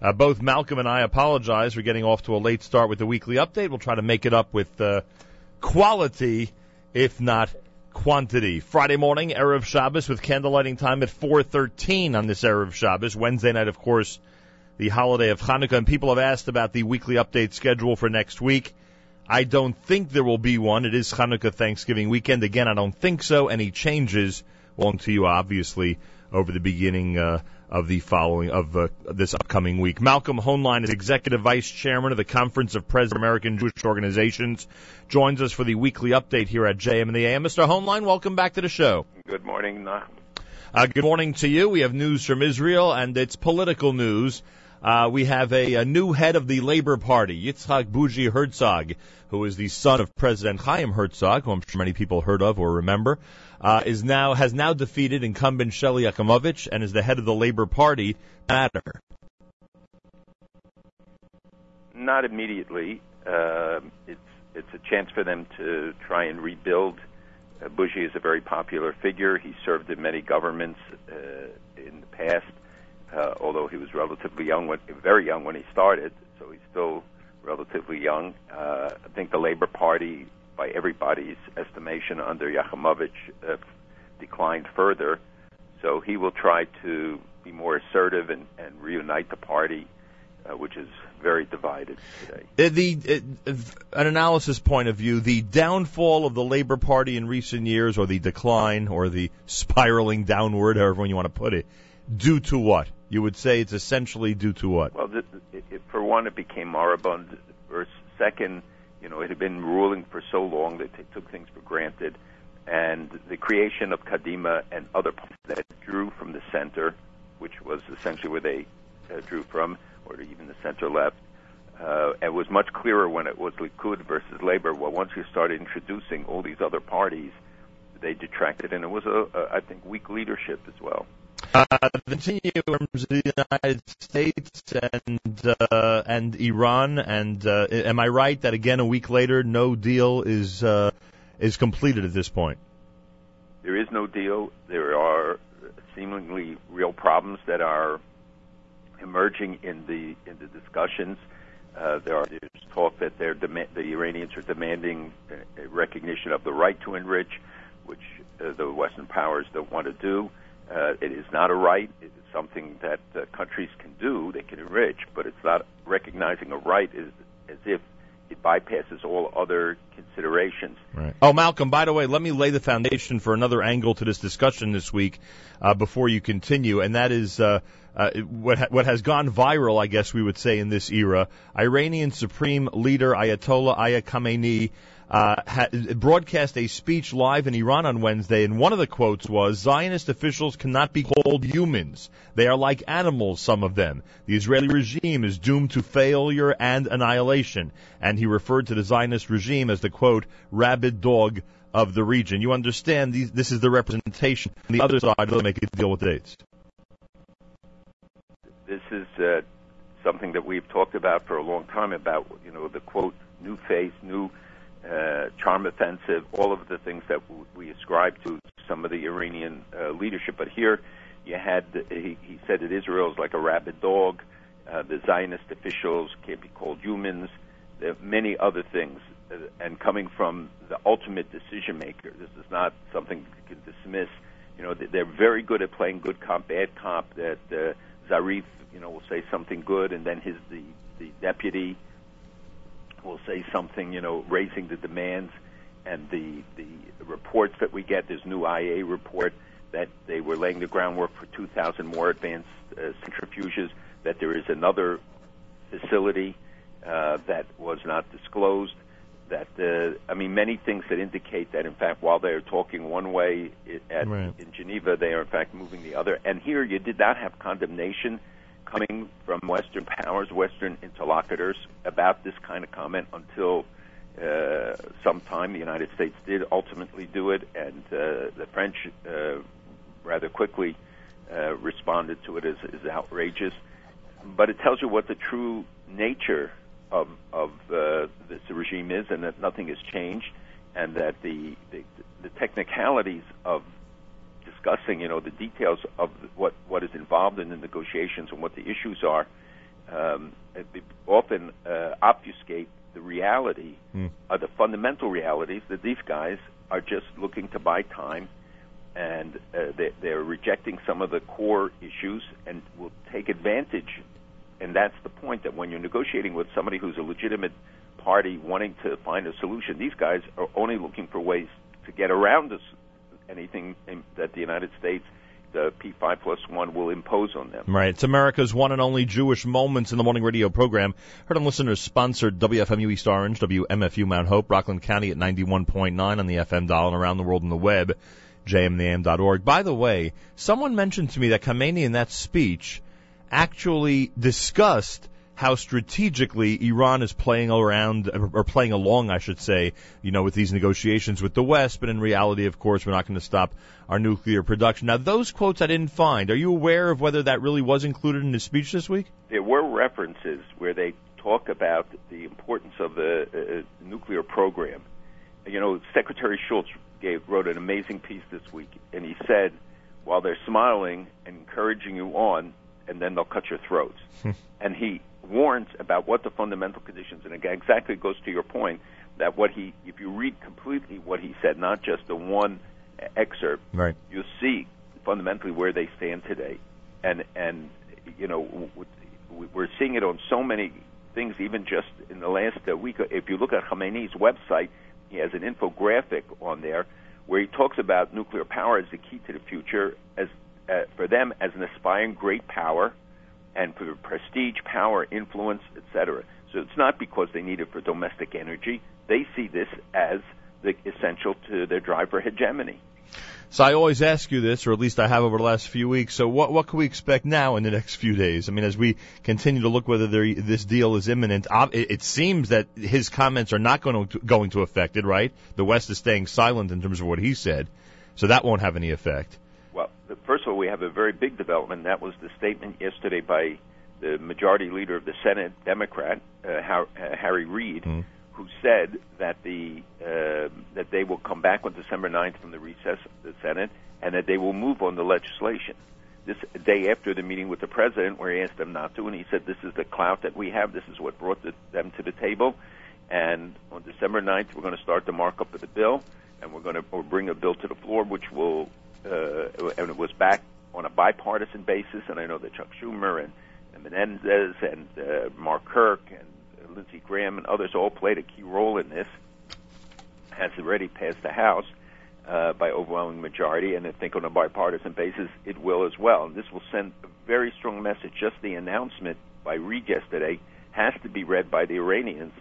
Both Malcolm and I apologize for getting off to a late start with the weekly update. We'll try to make it up with quality, if not quantity. Friday morning, Erev Shabbos, with candlelighting time at 4:13 on this Erev Shabbos. Wednesday night, of course, the holiday of Hanukkah. And people have asked about the weekly update schedule for next week. I don't think there will be one. It is Hanukkah Thanksgiving weekend. Again, I don't think so. Any changes will come to you, obviously, over the beginning of the following of this upcoming week. Malcolm Hoenlein is Executive Vice Chairman of the Conference of President of American Jewish Organizations, joins us for the weekly update here at JM and the AM. Mr. Hoenlein, welcome back to the show. Good morning, Nachum. Good morning to you. We have news from Israel, and it's political news. We have a new head of the Labor Party, Yitzhak Bougie Herzog, who is the son of President Chaim Herzog, who I'm sure many people heard of or remember, has now defeated incumbent Shelley Yakimovich and is the head of the Labor Party. Matter? Not immediately. It's a chance for them to try and rebuild. Bougie is a very popular figure. He served in many governments in the past. Although he was relatively young, very young when he started, so he's still relatively young. I think the Labor Party, by everybody's estimation, under Yakimovich, declined further. So he will try to be more assertive and reunite the party, which is very divided today. An analysis point of view, the downfall of the Labor Party in recent years, or the decline, or the spiraling downward, however you want to put it, due to what? You would say it's essentially due to what? Well, for one, it became moribund. For second, it had been ruling for so long that they took things for granted. And the creation of Kadima and other parties that drew from the center, which was essentially where they drew from, or even the center left, it was much clearer when it was Likud versus Labor. Well, once you started introducing all these other parties, they detracted, and it was, I think, weak leadership as well. The continuums of the United States and Iran, and am I right that again a week later no deal is completed at this point? There is no deal. There are seemingly real problems that are emerging in the discussions. There's talk that the Iranians are demanding a recognition of the right to enrich, which the Western powers don't want to do. It is not a right. It is something that countries can do. They can enrich, but it's not recognizing a right as if it bypasses all other considerations. Right. Oh, Malcolm, by the way, let me lay the foundation for another angle to this discussion this week before you continue, and that is what has gone viral, I guess we would say, in this era. Iranian Supreme Leader Ayatollah Ali Khamenei broadcast a speech live in Iran on Wednesday, and one of the quotes was, "Zionist officials cannot be called humans. They are like animals, some of them. The Israeli regime is doomed to failure and annihilation." And he referred to the Zionist regime as the, quote, rabid dog of the region. You understand this is the representation. On the other side, they'll make a deal with dates. This is something that we've talked about for a long time, about, the, quote, new face, new charm offensive, all of the things that we ascribe to some of the Iranian leadership. But here you had, he said that Israel is like a rabid dog, the Zionist officials can't be called humans, there are many other things. And coming from the ultimate decision maker, this is not something you can dismiss. They're very good at playing good cop, bad cop, that Zarif, will say something good, and then the deputy will say something, raising the demands. And the reports that we get, there's new IA report that they were laying the groundwork for 2,000 more advanced centrifuges, that there is another facility that was not disclosed, that, many things that indicate that, in fact, while they're talking one way in Geneva, they are, in fact, moving the other. And here you did not have condemnation coming from Western powers, Western interlocutors, about this kind of comment until sometime. The United States did ultimately do it, and the French rather quickly responded to it as outrageous. But it tells you what the true nature of this regime is, and that nothing has changed, and that the technicalities of discussing, the details of what is involved in the negotiations and what the issues are, often obfuscate the reality, the fundamental realities that these guys are just looking to buy time, and they're rejecting some of the core issues and will take advantage. And that's the point, that when you're negotiating with somebody who's a legitimate party wanting to find a solution, these guys are only looking for ways to get around anything that the United States, the P5+1, will impose on them. Right. It's America's one and only Jewish Moments in the Morning radio program. Heard on listeners-sponsored WFMU East Orange, WMFU Mount Hope, Rockland County at 91.9 on the FM dial, and around the world on the web, jmnam.org. By the way, someone mentioned to me that Khamenei in that speech actually discussed how strategically Iran is playing along, I should say, with these negotiations with the West, but in reality, of course, we're not going to stop our nuclear production. Now, those quotes I didn't find. Are you aware of whether that really was included in his speech this week? There were references where they talk about the importance of the nuclear program. Secretary Schultz wrote an amazing piece this week, and he said, while they're smiling and encouraging you on, and then they'll cut your throats. And he warns about what the fundamental conditions, and again, exactly goes to your point, that if you read completely what he said, not just the one excerpt, right, you'll see fundamentally where they stand today. And we're seeing it on so many things, even just in the last week. If you look at Khamenei's website, he has an infographic on there where he talks about nuclear power as the key to the future, as for them as an aspiring great power, and for prestige, power, influence, etc. So it's not because they need it for domestic energy. They see this as the essential to their drive for hegemony. So I always ask you this, or at least I have over the last few weeks. So what can we expect now in the next few days? I mean, as we continue to look whether this deal is imminent, it seems that his comments are not going to affect it, right? The West is staying silent in terms of what he said, so that won't have any effect. Well, first of all, we have a very big development. That was the statement yesterday by the majority leader of the Senate, Democrat, Harry Reid, who said that that they will come back on December 9th from the recess of the Senate, and that they will move on the legislation. This day after the meeting with the president, where he asked them not to, and he said, this is the clout that we have, this is what brought them to the table, and on December 9th, we're going to start the markup of the bill, and we'll bring a bill to the floor, which will, and it was back on a bipartisan basis, and I know that Chuck Schumer and Menendez and Mark Kirk and Lindsey Graham and others all played a key role in this, has already passed the House by overwhelming majority, and I think on a bipartisan basis it will as well. And this will send a very strong message. Just the announcement by Reid yesterday has to be read by the Iranians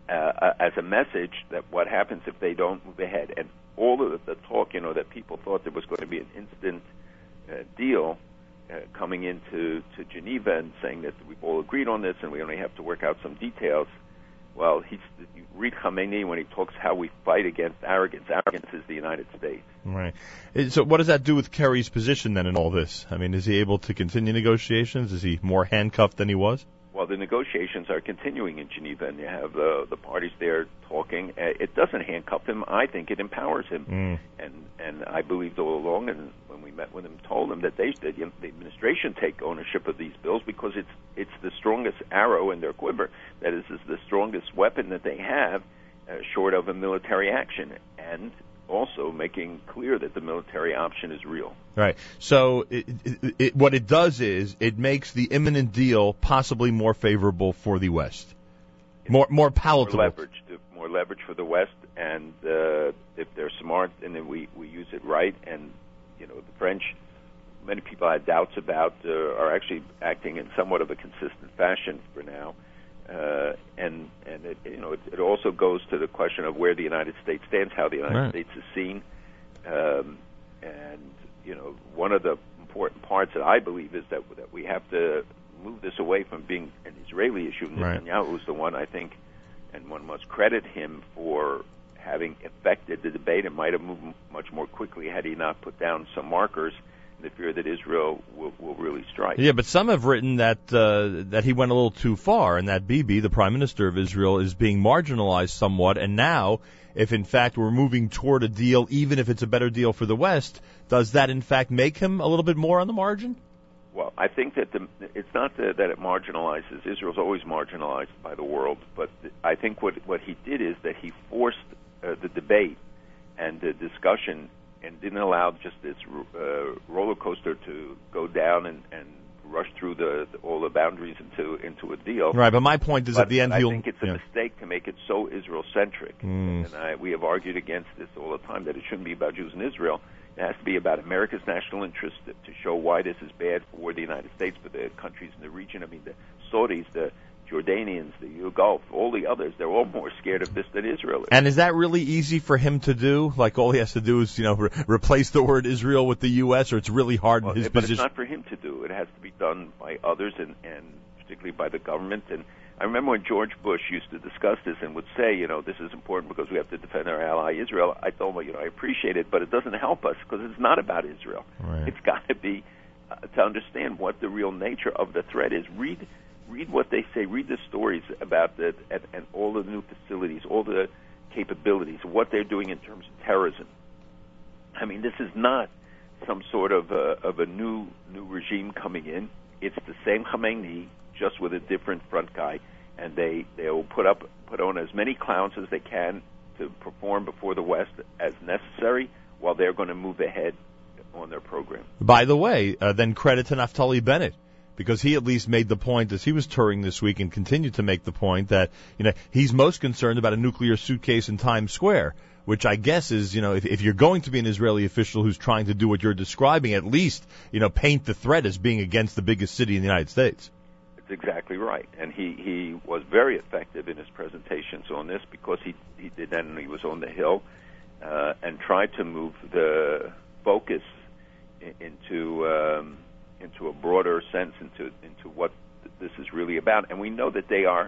as a message that what happens if they don't move ahead. And all of the talk, that people thought there was going to be an instant deal coming into Geneva and saying that we've all agreed on this and we only have to work out some details. Well, you read Khamenei when he talks how we fight against arrogance. Arrogance is the United States. Right. So what does that do with Kerry's position then in all this? I mean, is he able to continue negotiations? Is he more handcuffed than he was? Well, the negotiations are continuing in Geneva, and you have the parties there talking. It doesn't handcuff him. I think it empowers him. And I believed all along, and when we met with him, told him that the administration take ownership of these bills because it's the strongest arrow in their quiver. That is the strongest weapon that they have, short of a military action, and also making clear that the military option is real. Right. So what it does is it makes the imminent deal possibly more favorable for the West, more palatable. More leverage for the West, and if they're smart and then we use it right, and the French, many people had doubts about, are actually acting in somewhat of a consistent fashion for now. And it also goes to the question of where the United States stands, how the United States is seen, and one of the important parts that I believe is that we have to move this away from being an Israeli issue. Netanyahu is the one, I think, and one must credit him for having affected the debate. It might have moved much more quickly had he not put down some markers. The fear that Israel will really strike. Yeah, but some have written that he went a little too far, and that Bibi, the Prime Minister of Israel, is being marginalized somewhat. And now, if in fact we're moving toward a deal, even if it's a better deal for the West, does that in fact make him a little bit more on the margin? Well, I think that it's not that it marginalizes. Israel's always marginalized by the world, but I think what he did is that he forced the debate and the discussion and didn't allow just this roller coaster to go down and rush through all the boundaries into a deal. Right, but my point is at the end I think it's a mistake to make it so Israel-centric. And we have argued against this all the time, that it shouldn't be about Jews in Israel. It has to be about America's national interest to show why this is bad for the United States, for the countries in the region. I mean, the Saudis, the Jordanians, the Gulf, all the others, they're all more scared of this than Israel is. And is that really easy for him to do? Like, all he has to do is, replace the word Israel with the U.S., or it's really hard in his position? But it's not for him to do. It has to be done by others, and particularly by the government. And I remember when George Bush used to discuss this and would say, this is important because we have to defend our ally Israel. I told him, I appreciate it, but it doesn't help us because it's not about Israel. Right. It's got to be to understand what the real nature of the threat is. Read what they say. Read the stories about and all the new facilities, all the capabilities, what they're doing in terms of terrorism. I mean, this is not some sort of a new regime coming in. It's the same Khamenei, just with a different front guy, and they'll put on as many clowns as they can to perform before the West as necessary, while they're going to move ahead on their program. By the way, then credit to Naftali Bennett, because he at least made the point as he was touring this week, and continued to make the point that he's most concerned about a nuclear suitcase in Times Square, which I guess is, if you're going to be an Israeli official who's trying to do what you're describing, at least, paint the threat as being against the biggest city in the United States. It's exactly right. And he was very effective in his presentations on this, because he did that, and he was on the Hill, and tried to move the focus into a broader sense, into what this is really about. And we know that they are,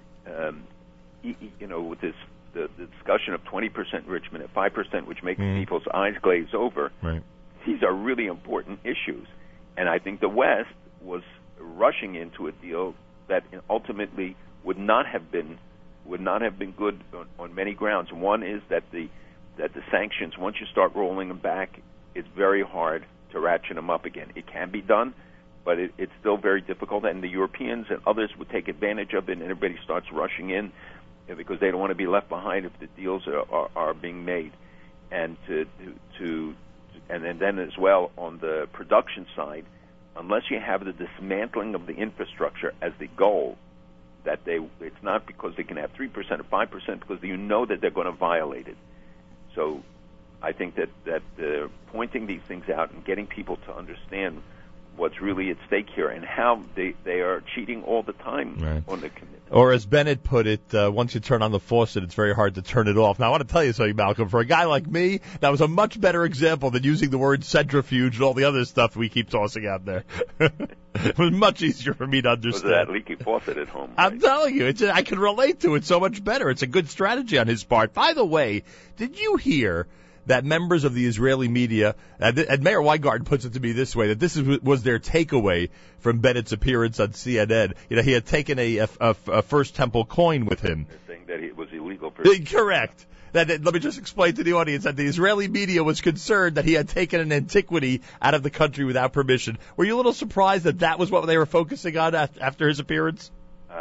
with this the discussion of 20% enrichment at 5%, which makes people's eyes glaze over. Right. These are really important issues, and I think the West was rushing into a deal that ultimately would not have been good on many grounds. One is that the sanctions, once you start rolling them back, it's very hard to ratchet them up again. It can be done, but it's still very difficult, and the Europeans and others would take advantage of it, and everybody starts rushing in because they don't want to be left behind if the deals are being made. And and then as well on the production side, unless you have the dismantling of the infrastructure as the goal, it's not because they can have 3% or 5%, because you know that they're going to violate it. So I think that pointing these things out and getting people to understand what's really at stake here and how they are cheating all the time on the commitment. Or as Bennett put it, once you turn on the faucet, it's very hard to turn it off. Now, I want to tell you something, Malcolm. For a guy like me, that was a much better example than using the word centrifuge and all the other stuff we keep tossing out there. It was much easier for me to understand. Was that leaky faucet at home? Right? I'm telling you, I can relate to it so much better. It's a good strategy on his part. By the way, did you hear that members of the Israeli media, and Mayor Weingarten puts it to me this way, that this was their takeaway from Bennett's appearance on CNN. He had taken a First Temple coin with him. They're saying that it was illegal. Correct. Let me just explain to the audience that the Israeli media was concerned that he had taken an antiquity out of the country without permission. Were you a little surprised that was what they were focusing on after his appearance?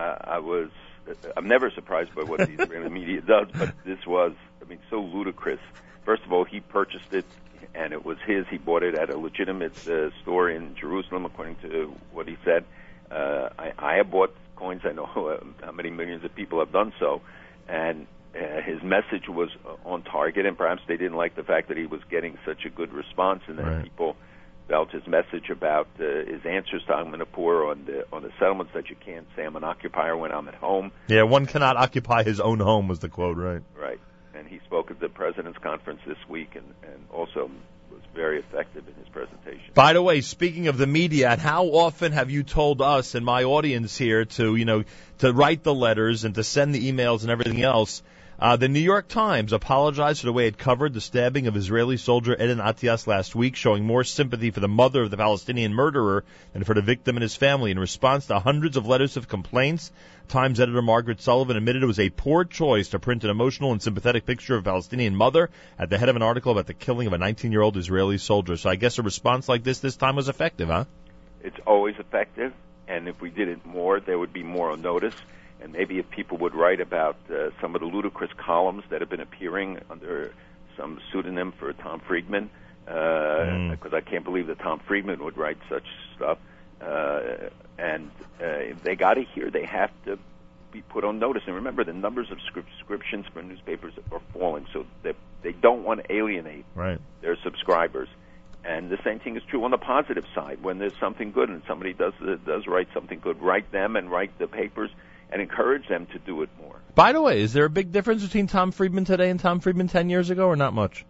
I'm never surprised by what the Israeli media does, but this was, so ludicrous. First of all, he purchased it, and it was his. He bought it at a legitimate store in Jerusalem, according to what he said. I have bought coins. I know how many millions of people have done so. And his message was on target, and perhaps they didn't like the fact that he was getting such a good response, and then people felt his message about his answers to I'm Manipur on the settlements, that you can't say I'm an occupier when I'm at home. Yeah, one cannot occupy his own home was the quote, right? Right. And he spoke at the President's Conference this week and also was very effective in his presentation. By the way, speaking of the media, and how often have you told us and my audience here to write the letters and to send the emails and everything else? The New York Times apologized for the way it covered the stabbing of Israeli soldier Eden Atias last week, showing more sympathy for the mother of the Palestinian murderer than for the victim and his family. In response to hundreds of letters of complaints, Times editor Margaret Sullivan admitted it was a poor choice to print an emotional and sympathetic picture of a Palestinian mother at the head of an article about the killing of a 19-year-old Israeli soldier. So I guess a response like this time was effective, huh? It's always effective, and if we did it more, there would be more on notice. And maybe if people would write about some of the ludicrous columns that have been appearing under some pseudonym for Tom Friedman, because I can't believe that Tom Friedman would write such stuff. And they got to hear, they have to be put on notice. And remember, the numbers of subscriptions for newspapers are falling, so they don't want to alienate their subscribers. And the same thing is true on the positive side. When there's something good and somebody does write something good, write them and write the papers and encourage them to do it more. By the way, is there a big difference between Tom Friedman today and Tom Friedman 10 years ago, or not much?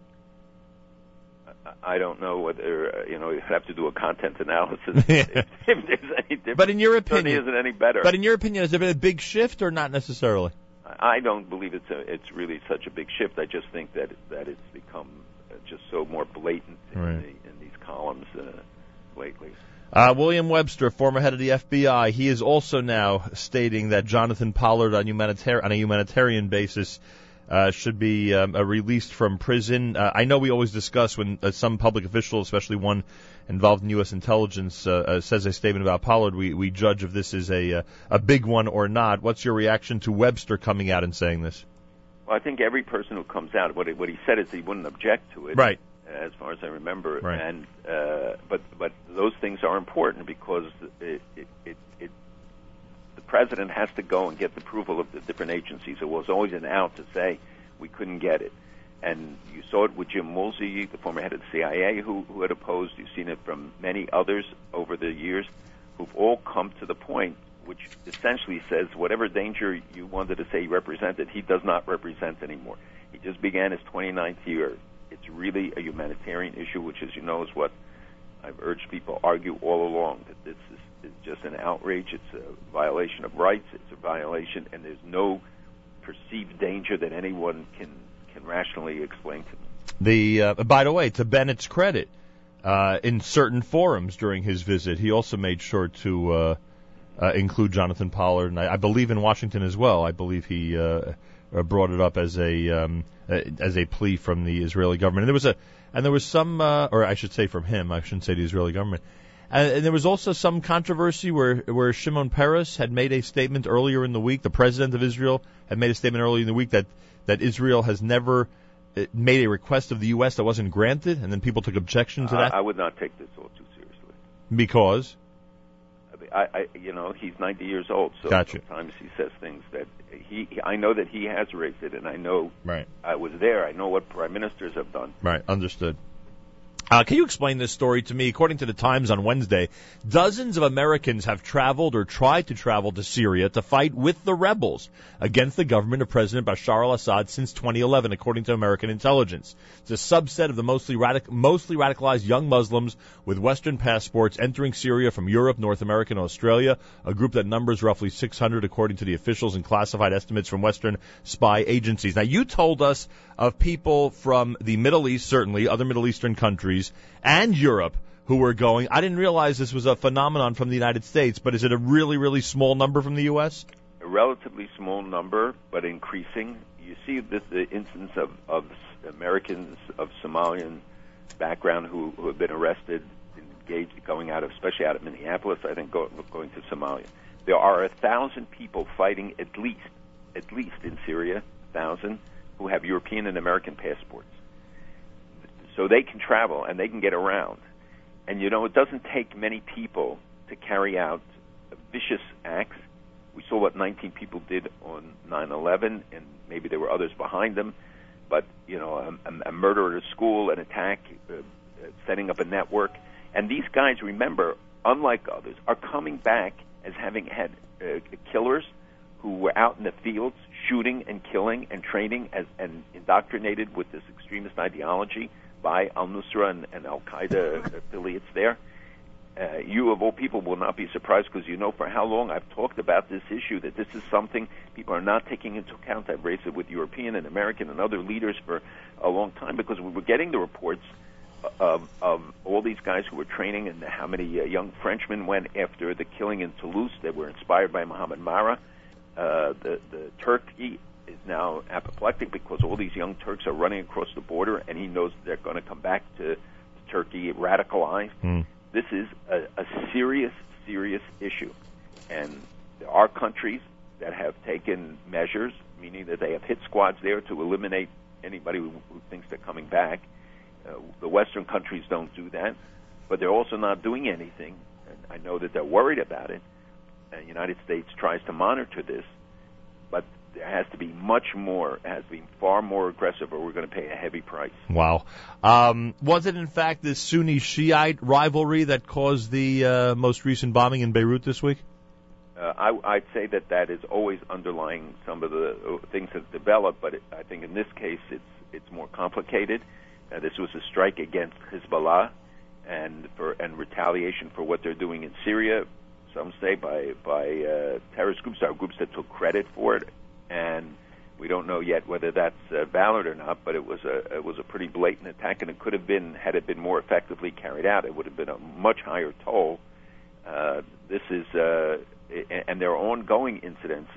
I don't know whether, you have to do a content analysis if there's any difference. But in your opinion, it isn't any better. But in your opinion, has there been a big shift or not necessarily? I don't believe it's really such a big shift. I just think that it's become just so more blatant in these columns lately. William Webster, former head of the FBI, he is also now stating that Jonathan Pollard on a humanitarian basis should be released from prison. I know we always discuss when some public official, especially one involved in U.S. intelligence, says a statement about Pollard, we judge if this is a big one or not. What's your reaction to Webster coming out and saying this? Well, I think every person who comes out, what he said is he wouldn't object to it. Right. As far as I remember, right. And but those things are important because the president has to go and get the approval of the different agencies. It was always an out to say we couldn't get it, and you saw it with Jim Woolsey, the former head of the CIA, who had opposed. You've seen it from many others over the years, who've all come to the point, which essentially says whatever danger you wanted to say he represented, he does not represent anymore. He just began his 29th year. It's really a humanitarian issue, which, as you know, is what I've urged people argue all along, that this is just an outrage. It's a violation of rights. It's a violation, and there's no perceived danger that anyone can rationally explain to me. By the way, to Bennett's credit, in certain forums during his visit, he also made sure to include Jonathan Pollard, and I believe in Washington as well. I believe he brought it up as a plea from the Israeli government. And there was some, or I should say from him. I shouldn't say the Israeli government. And there was also some controversy where Shimon Peres had made a statement earlier in the week. The president of Israel had made a statement earlier in the week that Israel has never made a request of the U.S. that wasn't granted, and then people took objection to that. I would not take this all too seriously. Because? He's 90 years old, so gotcha. Sometimes he says things that I know that he has raised it, and I know right. I was there. I know what prime ministers have done. Right, understood. Can you explain this story to me? According to the Times on Wednesday, dozens of Americans have traveled or tried to travel to Syria to fight with the rebels against the government of President Bashar al-Assad since 2011, according to American intelligence. It's a subset of the mostly radicalized young Muslims with Western passports entering Syria from Europe, North America, and Australia, a group that numbers roughly 600, according to the officials and classified estimates from Western spy agencies. Now, you told us of people from the Middle East, certainly, other Middle Eastern countries, and Europe who were going. I didn't realize this was a phenomenon from the United States, but is it a really, really small number from the U.S.? A relatively small number, but increasing. You see the instance of Americans of Somalian background who have been arrested, engaged, especially out of Minneapolis, I think, going to Somalia. There are 1,000 people fighting at least in Syria, 1,000, who have European and American passports. So they can travel and they can get around. And, it doesn't take many people to carry out vicious acts. We saw what 19 people did on 9/11, and maybe there were others behind them. But, a murder at a school, an attack, setting up a network. And these guys, remember, unlike others, are coming back as having had killers who were out in the fields shooting and killing and training and indoctrinated with this extremist ideology by al-Nusra and al-Qaeda affiliates there. You, of all people, will not be surprised because you know for how long I've talked about this issue, that this is something people are not taking into account. I've raised it with European and American and other leaders for a long time because we were getting the reports of all these guys who were training and how many young Frenchmen went after the killing in Toulouse. They were inspired by Mohammed Marra. The Turkey is now apoplectic because all these young Turks are running across the border, and he knows they're going to come back to Turkey radicalized. This is a serious, serious issue. And there are countries that have taken measures, meaning that they have hit squads there to eliminate anybody who thinks they're coming back. The Western countries don't do that, but they're also not doing anything. And I know that they're worried about it. And the United States tries to monitor this, but there has to be much more, it has to be far more aggressive, or we're going to pay a heavy price. Wow. Was it, in fact, this Sunni-Shiite rivalry that caused the most recent bombing in Beirut this week? I'd say that is always underlying some of the things that developed, but I think in this case it's more complicated. This was a strike against Hezbollah and retaliation for what they're doing in Syria. Some say by terrorist groups, are groups that took credit for it, and we don't know yet whether that's valid or not. But it was a pretty blatant attack, and it could have been, had it been more effectively carried out, it would have been a much higher toll. This is and there are ongoing incidents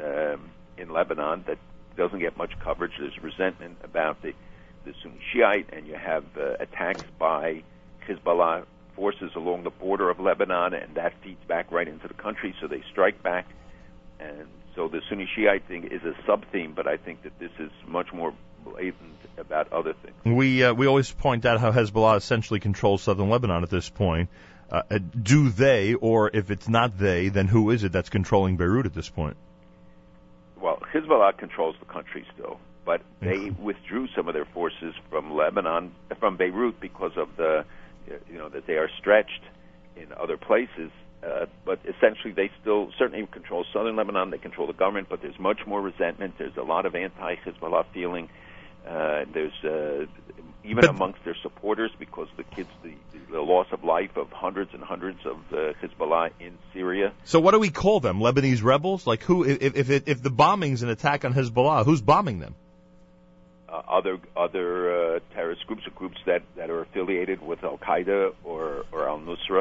in Lebanon that doesn't get much coverage. There's resentment about the Sunni Shiite, and you have attacks by Hezbollah forces along the border of Lebanon, and that feeds back right into the country, so they strike back. And so the Sunni Shiite thing is a sub-theme, but I think that this is much more blatant about other things. We always point out how Hezbollah essentially controls southern Lebanon at this point. Do they, or if it's not they, then who is it that's controlling Beirut at this point? Well, Hezbollah controls the country still, but they withdrew some of their forces from Beirut because of that they are stretched in other places. But essentially, they still certainly control southern Lebanon. They control the government, but there's much more resentment. There's a lot of anti-Hezbollah feeling. There's even amongst their supporters, because the loss of life of hundreds and hundreds of Hezbollah in Syria. So what do we call them? Lebanese rebels? Like who? If the bombing's an attack on Hezbollah, who's bombing them? Other terrorist groups, or groups that are affiliated with Al Qaeda or Al Nusra.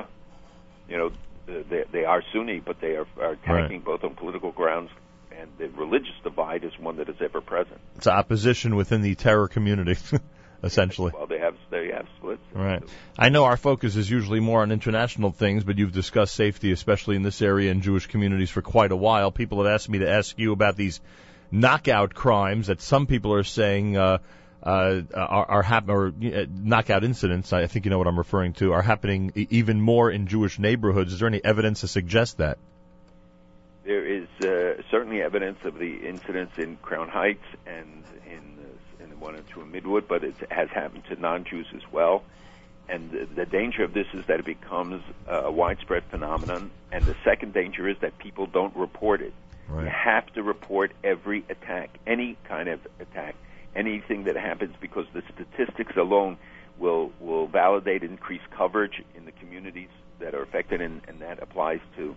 They are Sunni, but they are attacking both on political grounds, and the religious divide is one that is ever present. It's opposition within the terror community, essentially. Well, they have splits. Right. I know our focus is usually more on international things, but you've discussed safety, especially in this area in Jewish communities, for quite a while. People have asked me to ask you about these knockout crimes that some people are saying are happening, or knockout incidents, I think you know what I'm referring to, are happening even more in Jewish neighborhoods. Is there any evidence to suggest that? There is certainly evidence of the incidents in Crown Heights and in the one or two in Midwood, but it has happened to non-Jews as well. And the danger of this is that it becomes a widespread phenomenon. And the second danger is that people don't report it. Right. You have to report every attack, any kind of attack, anything that happens, because the statistics alone will validate increased coverage in the communities that are affected, and that applies to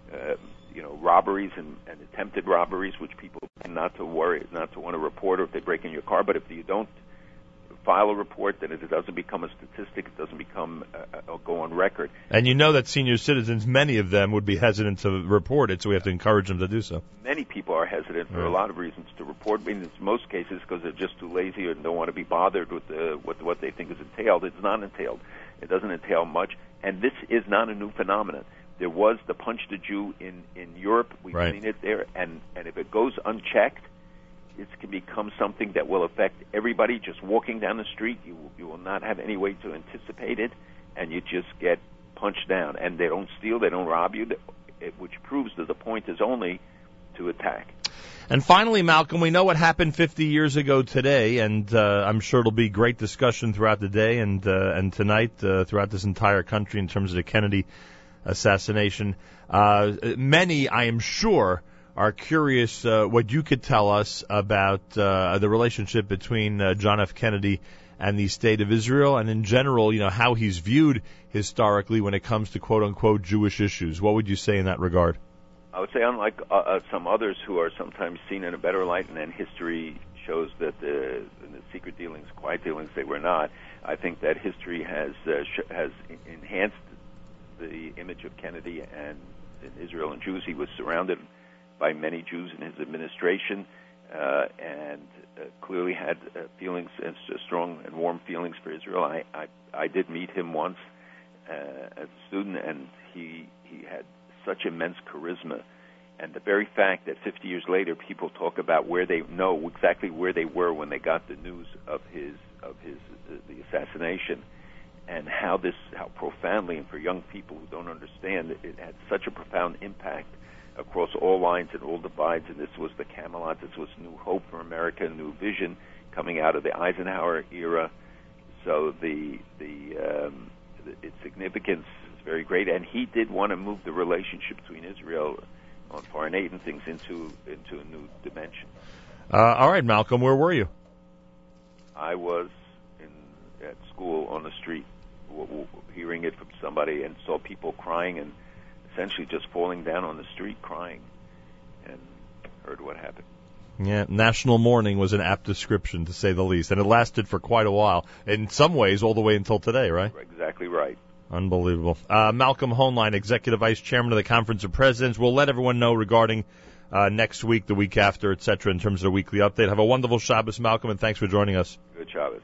robberies and attempted robberies, which people tend not to want to report, or if they break in your car. But if you don't file a report, then it doesn't become a statistic. It doesn't become go on record. And you know that senior citizens, many of them, would be hesitant to report it, so we have to encourage them to do so. Many people are hesitant for a lot of reasons to report. In most cases, because they're just too lazy and don't want to be bothered with what they think is entailed. It's not entailed. It doesn't entail much. And this is not a new phenomenon. There was the Punch the Jew in Europe. We've seen it there. And if it goes unchecked, it can become something that will affect everybody just walking down the street. You will not have any way to anticipate it, and you just get punched down. And they don't steal, they don't rob you, which proves that the point is only to attack. And finally, Malcolm, we know what happened 50 years ago today, and I'm sure it'll be great discussion throughout the day and tonight throughout this entire country in terms of the Kennedy assassination. Many, I am sure, are curious what you could tell us about the relationship between John F. Kennedy and the State of Israel, and in general, how he's viewed historically when it comes to quote-unquote Jewish issues. What would you say in that regard? I would say, unlike some others who are sometimes seen in a better light, and then history shows that the secret dealings, quiet dealings, they were not. I think that history has enhanced the image of Kennedy and in Israel and Jews. He was surrounded by many Jews in his administration, and clearly had feelings, strong and warm feelings for Israel. I did meet him once, as a student, and he had such immense charisma. And the very fact that 50 years later people talk about where they know exactly where they were when they got the news of the assassination, and how profoundly, and for young people who don't understand, it had such a profound impact across all lines and all divides. And this was the Camelot. This was new hope for America, new vision coming out of the Eisenhower era. So its significance is very great. And he did want to move the relationship between Israel on foreign aid and things into a new dimension. All right, Malcolm, where were you? I was at school on the street, hearing it from somebody, and saw people crying and essentially just falling down on the street crying, and heard what happened. Yeah, national mourning was an apt description, to say the least, and it lasted for quite a while. In some ways, all the way until today, right? Exactly right. Unbelievable. Malcolm Hoenlein, Executive Vice Chairman of the Conference of Presidents. We'll let everyone know regarding next week, the week after, etc., in terms of the weekly update. Have a wonderful Shabbos, Malcolm, and thanks for joining us. Good Shabbos.